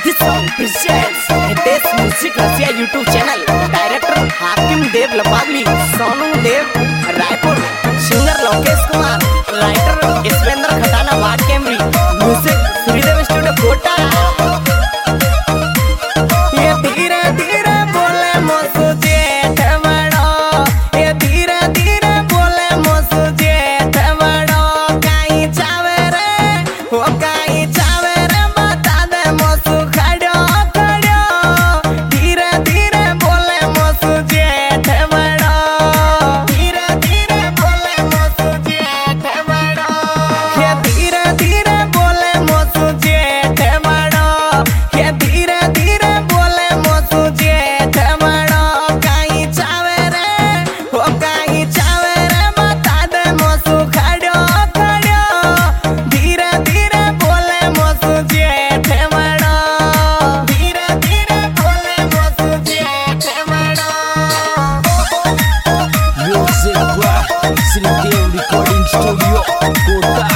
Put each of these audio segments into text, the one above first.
This song presents Hitesh Music Russia YouTube channel. Director Hakim Dev Lapavli, Sonu Dev Raipur, Singer Lokesh Kumar, Writer Iswendra Khatana Ward Camry, Music Sridev Studio Kota. ये धीरे धीरे बोले मोसु जेठ बड़ो, ये धीरे धीरे बोले मोसु जेठ बड़ो, काई चावे रे, वो काई चावे रे बता दे मोसु खड़ो खड़ो, धीरे धीरे बोले मोसु जेठ बड़ो, धीरे धीरे बोले मोसु जेठ बड़ो, ये धीरे धीरे बोले मोसु जेठ बड़ो, ये धीरे धीरे बोले मोसु जेठ बड़ो, काई चावे रे, वो काई चावे रे बता दे मोसु खड़ो खड़ो, धीरे धीरे बोले मोसु जेठ बड़ो, धीरे धीरे बोले मोसु जेठ बड़ो। Music by Sridev Recording Studio, Kota.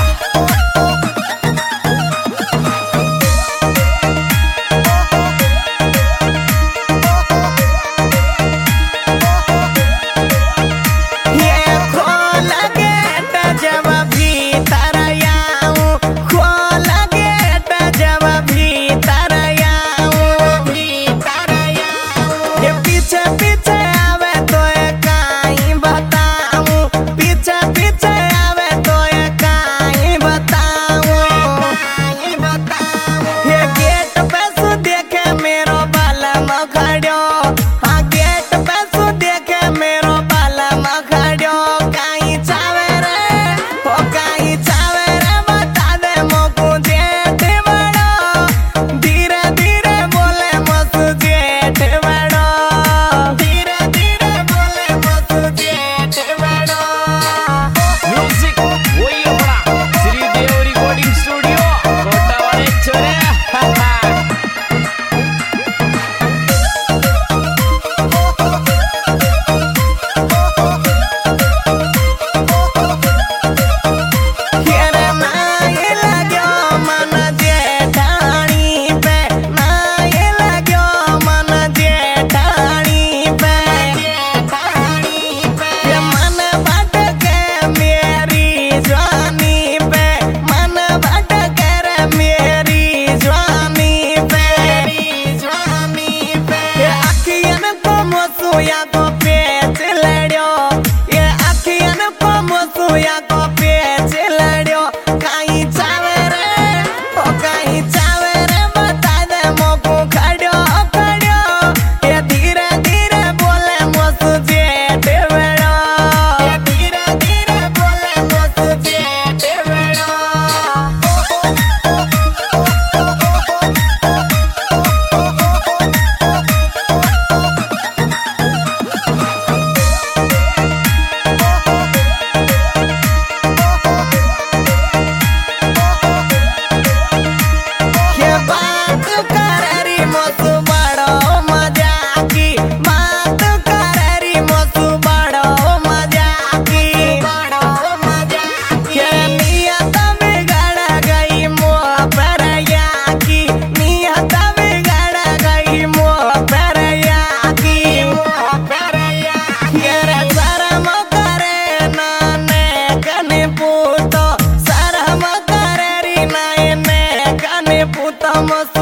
ये खोल गेट जब भीतर आऊं, खोल गेट जब भीतर आऊं, भीतर आऊं। ये पीछे पीछे आवे तो ये काई बताऊं, पीछे पीछे आवे तो ये काई बताऊं, काई बताऊं। ये गेट पे सु देखे मेरो बालम खड़ो, हाँ गेट पे सु देखे मेरो बालम खड़ो, काई चावे रे, ओ काई चावे रे बता दे मोकु जेठ बड़ो, धीरे धीरे बोले मोसु जेठ बड़ो, धीरे धीरे बोले मोसु जेठ बड़ो। Music वही अपना Sridev Recording Studio, Kota वाले छोरे। येरे नाई लाग्यो मन जेठानी पे, नाई लाग्यो मन जेठानी पे, जेठानी पे। ये मन भटके मेरी जवानी पे, मन भटके रे मेरी जवानी पे, जवानी पे। ये अखियन को मोसुया को पेच लड़्यो, ये अखियन को मोसुया को पेच लड़्यो, काई चावे रे, ओ काई चावे रे बता दे मोकु खड़ो खड़ो, ये धीरे धीरे बोले मोसु जेठ बड़ो, ये धीरे धीरे बोले मोसु जेठ बड़ो। ये बात करेरी मोसु बड़ो मजाकी, बात करेरी मोसु बड़ो मजाकी, बड़ो मजाकी। ये नियत बिगड़ गई मोह पर याकी, नियत बिगड़ गई मोह पर याकी, मोह पर याकी। ये रे शरम करे नाने कने पूतो, शरम करे री नाने कने पूतो मोसु